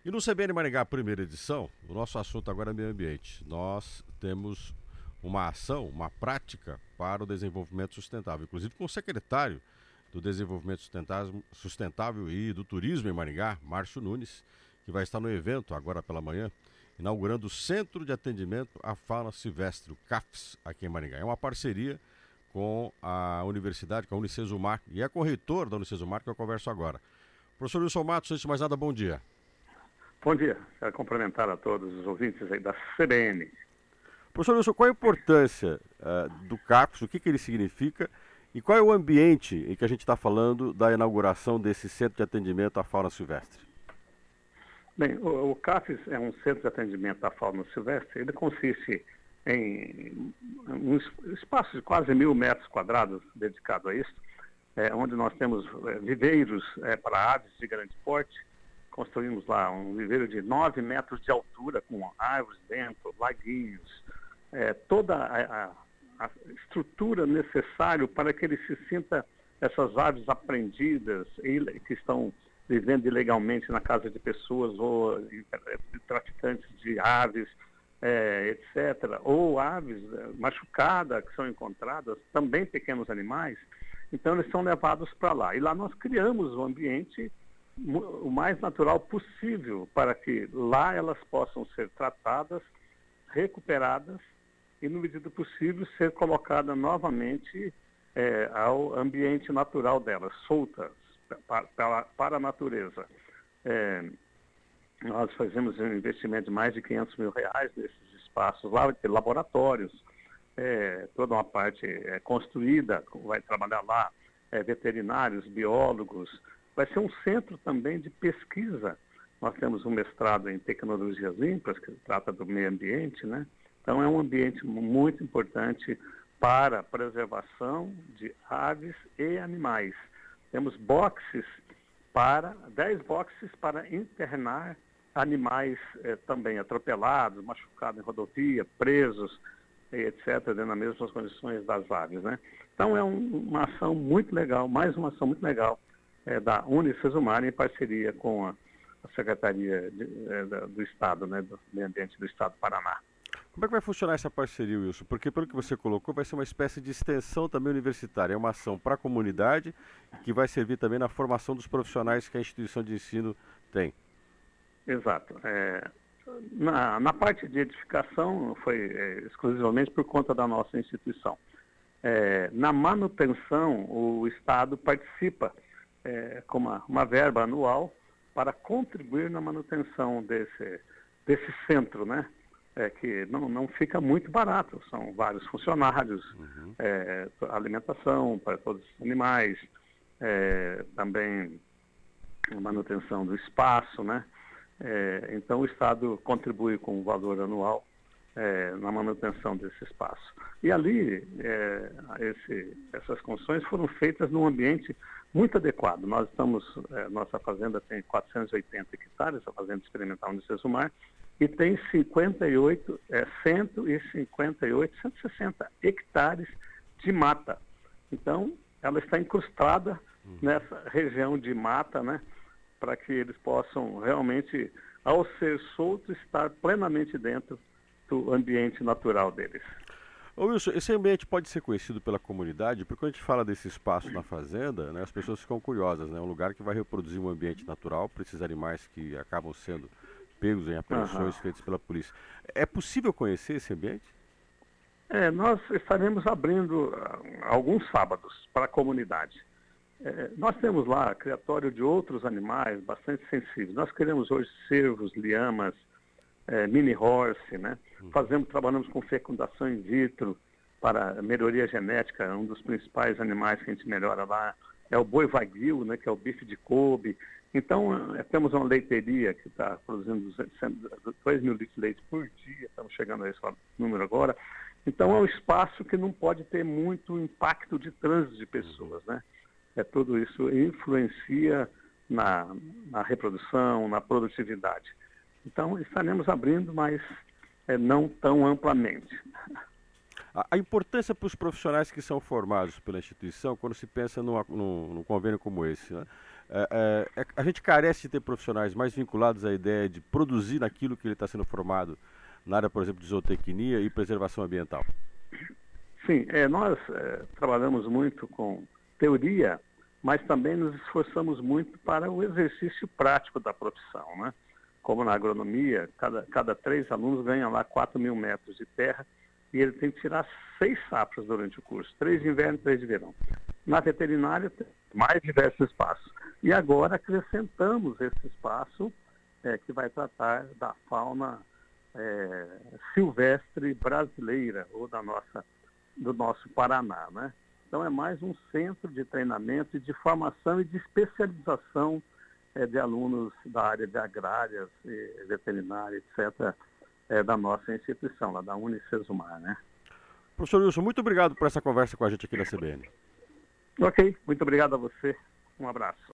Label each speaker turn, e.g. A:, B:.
A: E no CBN Maringá, primeira edição, o nosso assunto agora é meio ambiente. Nós temos uma ação, uma prática para o desenvolvimento sustentável, inclusive com o secretário do Desenvolvimento Sustentável e do Turismo em Maringá, Márcio Nunes, que vai estar no evento agora pela manhã, inaugurando o Centro de Atendimento à Fauna Silvestre, o CAFS, aqui em Maringá. É uma parceria com a universidade, com a Unicesumar, e é com o reitor da Unicesumar que eu converso agora. Professor Wilson Matos, antes de mais nada, bom dia.
B: Bom dia, quero cumprimentar a todos os ouvintes aí da CBN.
A: Professor Wilson, qual a importância do CAFS, o que ele significa e qual é o ambiente em que a gente está falando da inauguração desse Centro de Atendimento à Fauna Silvestre?
B: Bem, o CAFS é um centro de atendimento à fauna silvestre. Ele consiste em um espaço de quase 1.000 metros quadrados dedicado a isso, onde nós temos viveiros para aves de grande porte. Construímos lá um viveiro de 9 metros de altura, com árvores dentro, laguinhos, toda a estrutura necessária para que ele se sinta essas aves apreendidas que estão vivendo ilegalmente na casa de pessoas ou traficantes de aves, etc. Ou aves machucadas que são encontradas, também pequenos animais. Então eles são levados para lá. E lá nós criamos um ambiente o mais natural possível para que lá elas possam ser tratadas, recuperadas e, no medida possível, ser colocadas novamente ao ambiente natural delas, soltas para a natureza. Nós fazemos um investimento de mais de R$500 mil nesses espaços lá, laboratórios, toda uma parte construída, vai trabalhar lá veterinários, biólogos. Vai ser um centro também de pesquisa. Nós temos um mestrado em tecnologias limpas, que trata do meio ambiente, né? Então é um ambiente muito importante para a preservação de aves e animais. Temos 10 boxes para internar animais também atropelados, machucados em rodovia, presos, etc., dentro das mesmas condições das aves, né? Então é uma ação muito legal, mais uma ação muito legal, da Unicesumar em parceria com a Secretaria do Estado, né, do Meio Ambiente do Estado do Paraná.
A: Como é que vai funcionar essa parceria, Wilson? Porque, pelo que você colocou, vai ser uma espécie de extensão também universitária. É uma ação para a comunidade que vai servir também na formação dos profissionais que a instituição de ensino tem.
B: Exato. Na parte de edificação foi exclusivamente por conta da nossa instituição. Na manutenção, o Estado participa com uma verba anual para contribuir na manutenção desse centro, né? Que não fica muito barato. São vários funcionários, alimentação para todos os animais, também a manutenção do espaço, né? Então o Estado contribui com um valor anual na manutenção desse espaço. E ali, essas construções foram feitas num ambiente muito adequado. Nossa fazenda tem 480 hectares, a fazenda experimental de Unicesumar, e tem 160 hectares de mata. Então, ela está incrustada nessa região de mata, né, para que eles possam realmente, ao ser soltos, estar plenamente dentro do ambiente natural deles.
A: Ô Wilson, esse ambiente pode ser conhecido pela comunidade, porque quando a gente fala desse espaço na fazenda, né, as pessoas ficam curiosas, né? É um lugar que vai reproduzir um ambiente natural para esses animais que acabam sendo pegos em apreensões feitas pela polícia. É possível conhecer esse ambiente?
B: Nós estaremos abrindo alguns sábados para a comunidade. Nós temos lá criatório de outros animais bastante sensíveis. Nós queremos hoje cervos, lhamas, mini horse, né? Trabalhamos com fecundação in vitro para melhoria genética. Um dos principais animais que a gente melhora lá é o boi wagyu, né? Que é o bife de Kobe. Então, temos uma leiteria que está produzindo 2 mil litros de leite por dia. Estamos chegando a esse número agora. Então, é um espaço que não pode ter muito impacto de trânsito de pessoas, né? Tudo isso influencia na reprodução, na produtividade. Então, estaremos abrindo, mas não tão amplamente.
A: A importância para os profissionais que são formados pela instituição, quando se pensa num convênio como esse, né? A gente carece de ter profissionais mais vinculados à ideia de produzir naquilo que ele está sendo formado na área, por exemplo, de zootecnia e preservação ambiental.
B: Sim, nós trabalhamos muito com teoria, mas também nos esforçamos muito para o exercício prático da profissão, né? Como na agronomia, cada 3 alunos ganham lá 4.000 metros de terra e ele tem que tirar 6 safras durante o curso, 3 de inverno e 3 de verão. Na veterinária, tem mais diversos espaços. E agora acrescentamos esse espaço que vai tratar da fauna silvestre brasileira, ou do nosso Paraná, né? Então é mais um centro de treinamento e de formação e de especialização de alunos da área de agrárias, veterinária, etc., da nossa instituição, lá da Unicesumar, né?
A: Professor Wilson, muito obrigado por essa conversa com a gente aqui na CBN.
B: Ok, muito obrigado a você. Um abraço.